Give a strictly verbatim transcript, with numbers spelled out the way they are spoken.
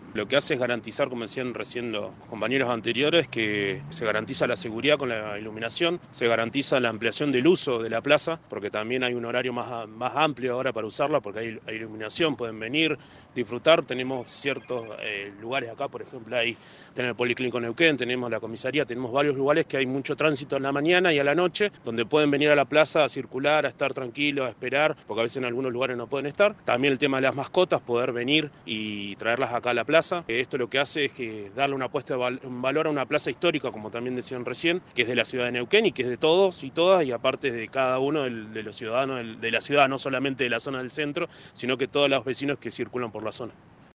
Lo que hace es garantizar, como decían recién los compañeros anteriores, que se garantiza la seguridad con la iluminación, se garantiza la ampliación del uso de la plaza, porque también hay un horario más, más amplio ahora para usarla, porque hay, hay iluminación, pueden venir, disfrutar. Tenemos ciertos eh, lugares acá, por ejemplo, hay tenemos el Policlínico Neuquén, tenemos la comisaría, tenemos varios lugares que hay mucho tránsito en la mañana y a la noche, donde pueden venir a la plaza a circular, a estar tranquilos, a esperar, porque a veces en algunos lugares no pueden estar. También el tema de las mascotas, poder venir y traerlas acá a la plaza. Esto lo que hace es que darle una puesta de valor a una plaza histórica, como también decían recién, que es de la ciudad de Neuquén y que es de todos y todas, y aparte de cada uno de los ciudadanos de la ciudad, no solamente de la zona del centro, sino que todos los vecinos que circulan por la zona.